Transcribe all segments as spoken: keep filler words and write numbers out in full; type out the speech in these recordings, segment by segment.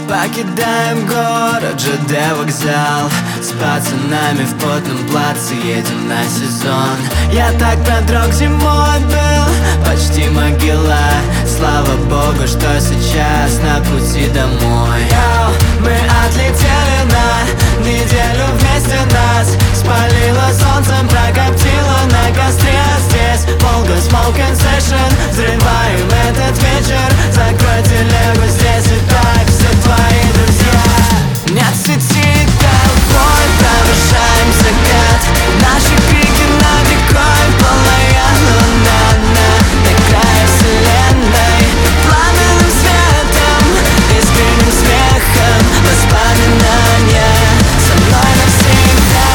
Покидаем город, ЖД вокзал. С пацанами в потном платье едем на сезон. Я так продрог, зимой был почти могила. Слава богу, что сейчас на пути домой. Йоу, мы отлетели на неделю, вместе нас спалило солнцем, прокоптило на костре. Здесь Волга, smoking session. Взрываем этот вечер. Закрой телегу, здесь и так все твои друзья. Нет сети, толпой провожаем закат. Наши крики над рекой, полная луна на крае вселенной. Пламенным светом, искренним смехом, воспоминания со мной навсегда,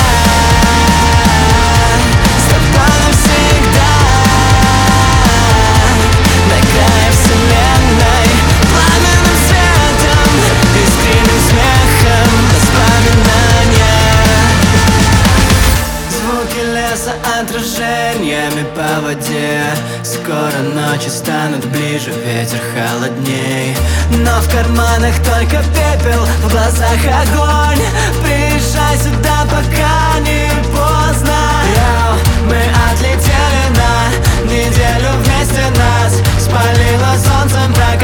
с тобой навсегда. На крае вселенной, пламенным светом, искренним смехом, воспоминания. Звуки леса отражениями по воде. Скоро ночи станут ближе, ветер холодней. Но в карманах только пепел, в глазах огонь. Приезжай сюда, пока не поздно. Йоу, мы отлетели на неделю, вместе нас спалило солнцем, прокатило